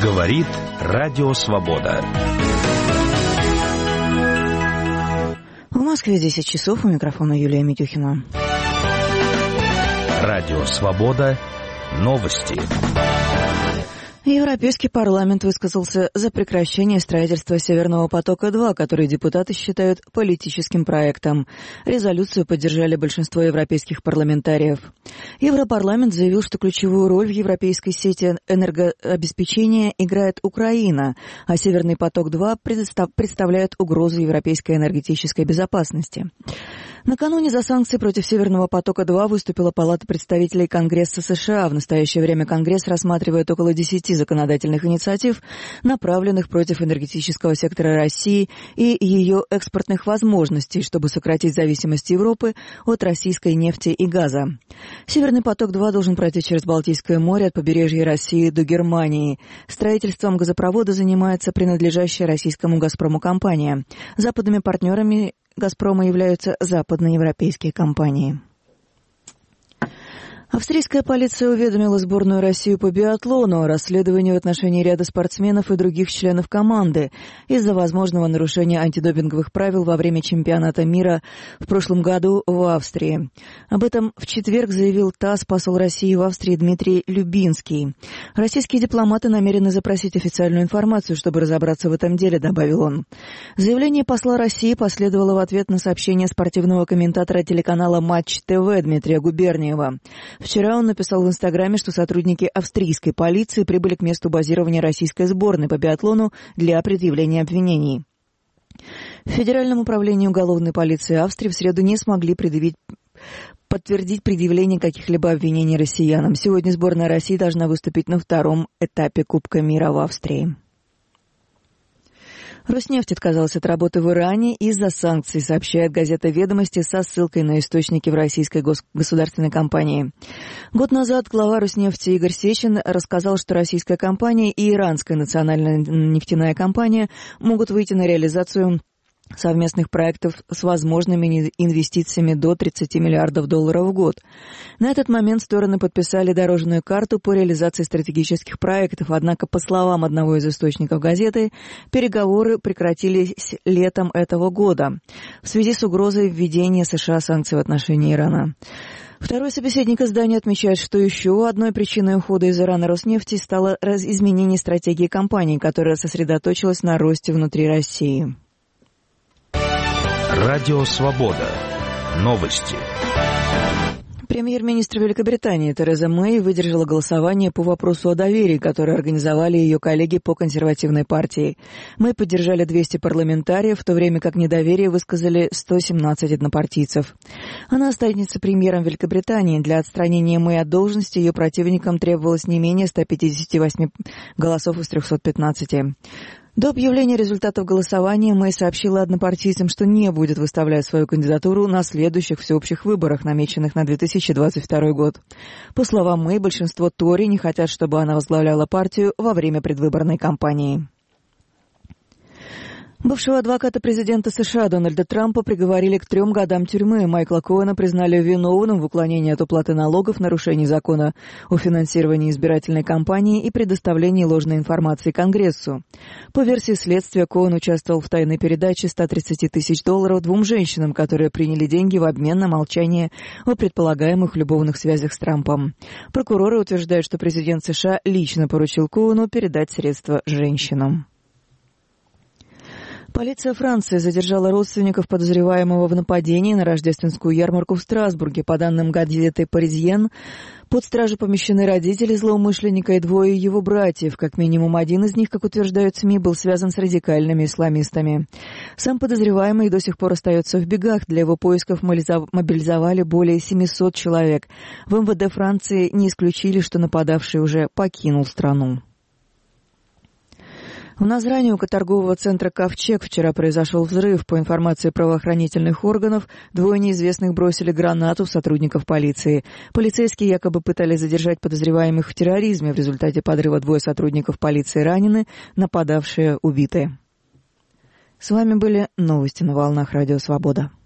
Говорит Радио Свобода. В Москве 10 часов. У микрофона Юлия Митюхина. Радио Свобода. Новости. Европейский парламент высказался за прекращение строительства «Северного потока-2», который депутаты считают политическим проектом. Резолюцию поддержали большинство европейских парламентариев. Европарламент заявил, что ключевую роль в европейской сети энергообеспечения играет Украина, а «Северный поток-2» представляет угрозу европейской энергетической безопасности. Накануне за санкции против «Северного потока-2» выступила Палата представителей Конгресса США. В настоящее время Конгресс рассматривает около 10 законодательных инициатив, направленных против энергетического сектора России и ее экспортных возможностей, чтобы сократить зависимость Европы от российской нефти и газа. «Северный поток-2» должен пройти через Балтийское море от побережья России до Германии. Строительством газопровода занимается принадлежащая российскому «Газпрому» компания. Западными партнерами «Газпрома» являются западноевропейские компании. Австрийская полиция уведомила сборную России по биатлону о расследовании в отношении ряда спортсменов и других членов команды из-за возможного нарушения антидопинговых правил во время чемпионата мира в прошлом году в Австрии. Об этом в четверг заявил ТАСС посол России в Австрии Дмитрий Любинский. Российские дипломаты намерены запросить официальную информацию, чтобы разобраться в этом деле, добавил он. Заявление посла России последовало в ответ на сообщение спортивного комментатора телеканала «Матч ТВ» Дмитрия Губерниева. Вчера он написал в Инстаграме, что сотрудники австрийской полиции прибыли к месту базирования российской сборной по биатлону для предъявления обвинений. В Федеральном управлении уголовной полиции Австрии в среду не смогли подтвердить предъявление каких-либо обвинений россиянам. Сегодня сборная России должна выступить на втором этапе Кубка мира в Австрии. Роснефть отказалась от работы в Иране из-за санкций, сообщает газета «Ведомости» со ссылкой на источники в российской государственной компании. Год назад глава Роснефти Игорь Сечин рассказал, что российская компания и иранская национальная нефтяная компания могут выйти на реализацию совместных проектов с возможными инвестициями до $30 миллиардов в год. На этот момент стороны подписали дорожную карту по реализации стратегических проектов, однако, по словам одного из источников газеты, переговоры прекратились летом этого года в связи с угрозой введения США санкций в отношении Ирана. Второй собеседник издания отмечает, что еще одной причиной ухода из Ирана Роснефти стало изменение стратегии компании, которая сосредоточилась на росте внутри России. Радио Свобода. Новости. Премьер-министр Великобритании Тереза Мэй выдержала голосование по вопросу о доверии, которое организовали ее коллеги по консервативной партии. Мэй поддержали 200 парламентариев, в то время как недоверие высказали 117 однопартийцев. Она останется премьером Великобритании. Для отстранения Мэй от должности ее противникам требовалось не менее 158 голосов из 315. До объявления результатов голосования Мэй сообщила однопартийцам, что не будет выставлять свою кандидатуру на следующих всеобщих выборах, намеченных на 2022 год. По словам Мэй, большинство Тори не хотят, чтобы она возглавляла партию во время предвыборной кампании. Бывшего адвоката президента США Дональда Трампа приговорили к 3 годам тюрьмы. Майкла Коэна признали виновным в уклонении от уплаты налогов, нарушении закона о финансировании избирательной кампании и предоставлении ложной информации Конгрессу. По версии следствия, Коэн участвовал в тайной передаче $130 тысяч 2 женщинам, которые приняли деньги в обмен на молчание о предполагаемых любовных связях с Трампом. Прокуроры утверждают, что президент США лично поручил Коэну передать средства женщинам. Полиция Франции задержала родственников подозреваемого в нападении на рождественскую ярмарку в Страсбурге. По данным газеты «Паризьен», под стражу помещены родители злоумышленника и 2 его братьев. Как минимум один из них, как утверждают СМИ, был связан с радикальными исламистами. Сам подозреваемый до сих пор остается в бегах. Для его поисков мобилизовали более 700 человек. В МВД Франции не исключили, что нападавший уже покинул страну. В Назрани у торгового центра «Ковчег» вчера произошел взрыв. По информации правоохранительных органов, 2 неизвестных бросили гранату в сотрудников полиции. Полицейские якобы пытались задержать подозреваемых в терроризме. В результате подрыва 2 сотрудников полиции ранены, нападавшие убиты. С вами были новости на волнах Радио Свобода.